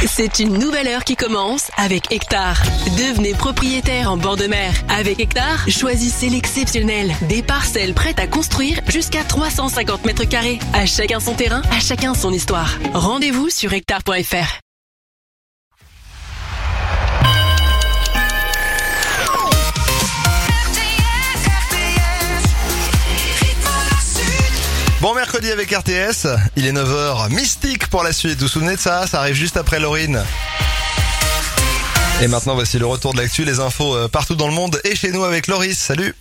C'est une nouvelle heure qui commence avec Hectare. Devenez propriétaire en bord de mer. Avec Hectare, choisissez l'exceptionnel. Des parcelles prêtes à construire jusqu'à 350 mètres carrés. À chacun son terrain, à chacun son histoire. Rendez-vous sur hectare.fr. Bon mercredi avec RTS, il est 9h, Mystique pour la suite, vous vous souvenez de ça? Ça arrive juste après Laurine. Et maintenant voici le retour de l'actu, les infos partout dans le monde et chez nous avec Loris, salut.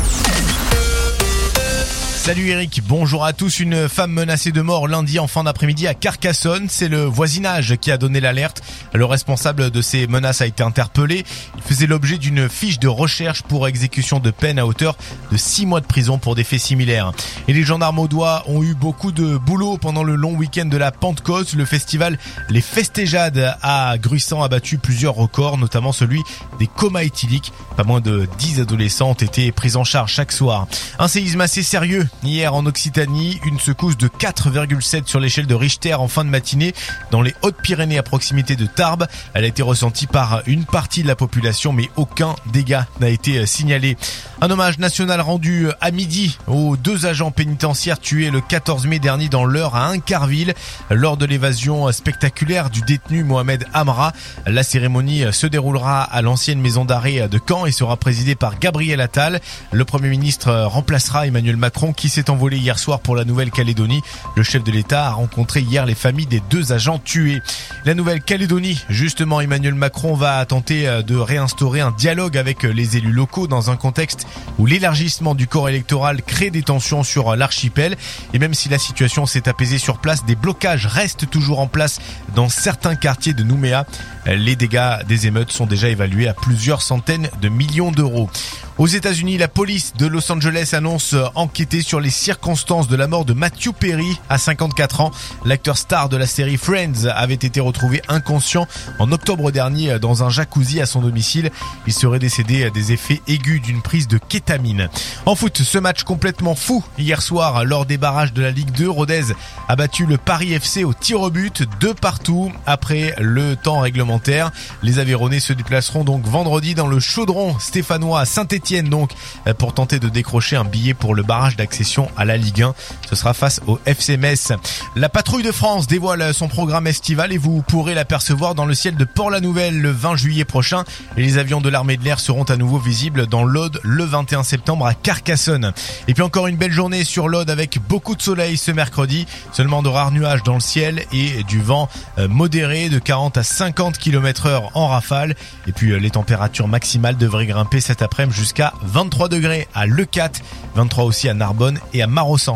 Salut Eric, bonjour à tous. Une femme menacée de mort lundi en fin d'après-midi à Carcassonne. C'est le voisinage qui a donné l'alerte. Le responsable de ces menaces a été interpellé. Il faisait l'objet d'une fiche de recherche pour exécution de peine à hauteur de 6 mois de prison pour des faits similaires. Et les gendarmes audois ont eu beaucoup de boulot pendant le long week-end de la Pentecôte. Le festival Les Festéjades à Gruissant a battu plusieurs records, notamment celui des comas éthyliques. Pas moins de 10 adolescents ont été pris en charge chaque soir. Un séisme assez sérieux hier en Occitanie, une secousse de 4,7 sur l'échelle de Richter en fin de matinée dans les Hautes-Pyrénées à proximité de Tarbes. Elle a été ressentie par une partie de la population mais aucun dégât n'a été signalé. Un hommage national rendu à midi aux 2 agents pénitentiaires tués le 14 mai dernier dans l'Eure à Incarville lors de l'évasion spectaculaire du détenu Mohamed Amra. La cérémonie se déroulera à l'ancienne maison d'arrêt de Caen et sera présidée par Gabriel Attal. Le Premier ministre remplacera Emmanuel Macron qui s'est envolé hier soir pour la Nouvelle-Calédonie. Le chef de l'État a rencontré hier les familles des 2 agents tués. La Nouvelle-Calédonie, justement, Emmanuel Macron va tenter de réinstaurer un dialogue avec les élus locaux dans un contexte où l'élargissement du corps électoral crée des tensions sur l'archipel. Et même si la situation s'est apaisée sur place, des blocages restent toujours en place dans certains quartiers de Nouméa. Les dégâts des émeutes sont déjà évalués à plusieurs centaines de millions d'euros. Aux États-Unis, la police de Los Angeles annonce enquêter sur les circonstances de la mort de Matthew Perry à 54 ans. L'acteur star de la série Friends avait été retrouvé inconscient en octobre dernier dans un jacuzzi à son domicile. Il serait décédé des effets aigus d'une prise de kétamine. En foot, ce match complètement fou hier soir lors des barrages de la Ligue 2. Rodez a battu le Paris FC au tir au but 2-2 après le temps réglementaire. Les Aveyronnais se déplaceront donc vendredi dans le chaudron stéphanois à Saint-Étienne donc pour tenter de décrocher un billet pour le barrage d'accession à la Ligue 1. Ce sera face au FC Metz. La patrouille de France dévoile son programme estival et vous pourrez l'apercevoir dans le ciel de Port-la-Nouvelle le 20 juillet prochain. Et les avions de l'armée de l'air seront à nouveau visibles dans l'Aude le 21 septembre à Carcassonne. Et puis encore une belle journée sur l'Aude avec beaucoup de soleil ce mercredi. Seulement de rares nuages dans le ciel et du vent modéré de 40 à 50 km/h en rafale. Et puis les températures maximales devraient grimper cet après-midi jusqu'à 23 degrés à Leucate, 23 aussi à Narbonne et à Marossan.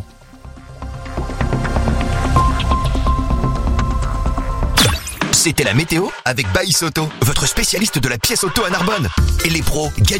C'était la météo avec Baïs Auto, votre spécialiste de la pièce auto à Narbonne. Et les pros gagnent